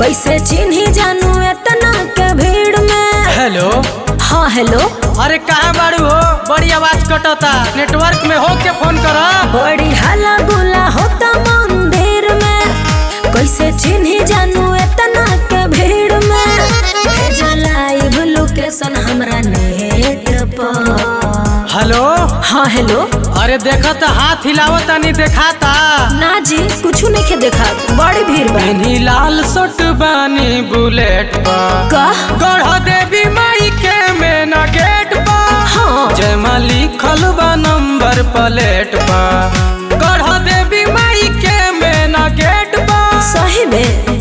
कैसे चिन्ही जानू इतना के भीड़ में। हेलो। हाँ हेलो। अरे कहाँ बाड़ू हो? बड़ी आवाज कटता, नेटवर्क में हो के फोन करा। बड़ी हल्ला गुला होता मंदिर में, कैसे चिन्ही जानू इतना के भीड़ में। भेजा लाइव लोकेशन हमरा नेट पर। हेलो। हाँ हेलो। अरे देखा तो हाथ हिलावता नहीं देखाता। ना जी कुछ नहीं देखा, बड़ी भीड़ बा। इन्हीं लाल सट बानी बुलेट पर का गढ़ देवी माई के मेन गेट पर। हाँ जयमा लिखल बा नंबर प्लेट पर गढ़ देवी माई के मेन गेट पर। सही में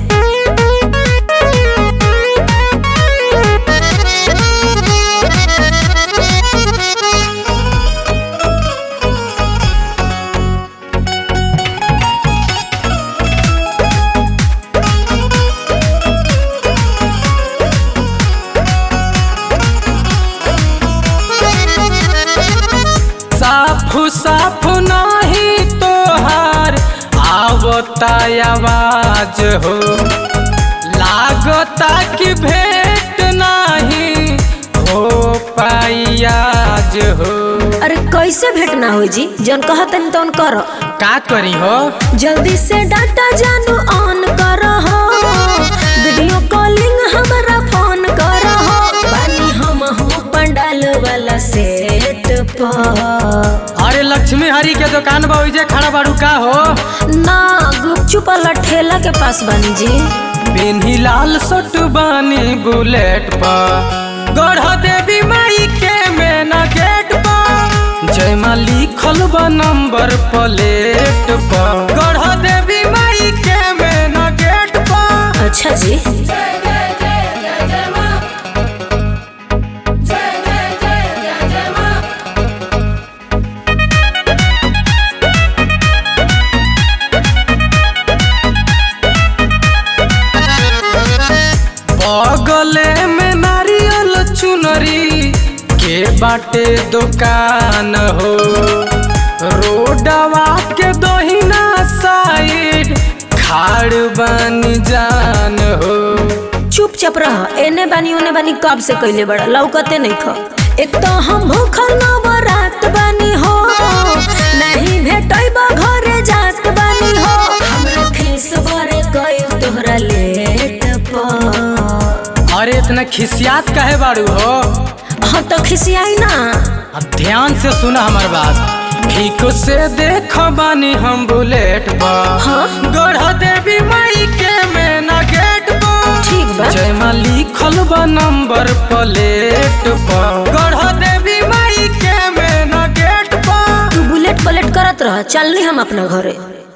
साफ नहीं तोहार आवता आवाज हो, लागता कि भेंट नहीं हो पाई आज हो। अरे कैसे भेंट ना हो जी, जन कहतन तन करो। का करी हो? जल्दी से डाटा जानू ऑन करो हो, वीडियो कॉलिंग हमारा फोन करो हो। बानी हम हो पंडाल वाला सेट पर। अरे लक्ष्मी हरी के दुकान बा ओइजे खड़ा बाड़ू का हो? ना गुपचुप वाला ठेला के पास बानी जी। बिन्ही लाल सट बानी बुलेट पर गढ़ देवी माई के मेन गेट पर। जयमा लिखल बा नंबर प्लेट पर गढ़ देवी माई के मेन गेट पर। अच्छा जी। गले में नारियल चुनरी के बाटे दुकान हो, रोडवा के दोहिना साइड खाड़ बानी जान हो। चुपचाप रह, एने बानी ओने बानी कब से कैले बड़ा लौकते नहीं खा। एक तो हम भूखल नवरात बानी हो, नहीं भेटैबा घरे जात बानी हो। हमरा खीस बरे कइल तोहरा लेट पर। अरे इतना खिसियात काहे बाड़ू हो? हाँ तो खिसियाई ना। अब ध्यान से सुना हमार बात, ठीक से देख बानी हम बुलेट पर। हाँ गढ़ देवी माई के मेन गेट पर। ठीक बा। जयमा लिखल बा नंबर प्लेट पर गढ़ देवी माई के मेन गेट पर। तू बुलेट पलेट करत रह, चलनी हम अपना घरे।